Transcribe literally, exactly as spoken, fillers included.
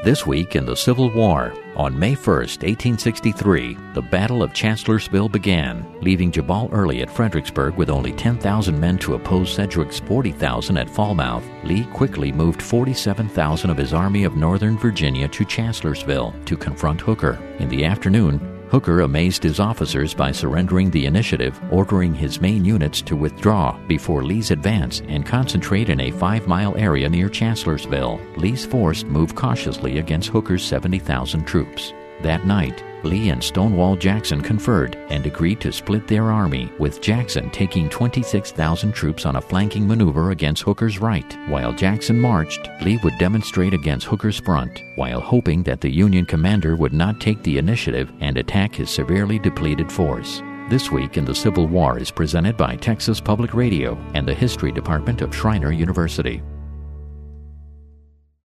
This week in the Civil War, on May first, eighteen sixty-three, the Battle of Chancellorsville began, leaving Jabal Early at Fredericksburg with only ten thousand men to oppose Sedgwick's forty thousand at Falmouth. Lee quickly moved forty-seven thousand of his Army of Northern Virginia to Chancellorsville to confront Hooker. In the afternoon, Hooker amazed his officers by surrendering the initiative, ordering his main units to withdraw before Lee's advance and concentrate in a five-mile area near Chancellorsville. Lee's force moved cautiously against Hooker's seventy thousand troops. That night, Lee and Stonewall Jackson conferred and agreed to split their army, with Jackson taking twenty-six thousand troops on a flanking maneuver against Hooker's right. While Jackson marched, Lee would demonstrate against Hooker's front, while hoping that the Union commander would not take the initiative and attack his severely depleted force. This Week in the Civil War is presented by Texas Public Radio and the History Department of Schreiner University.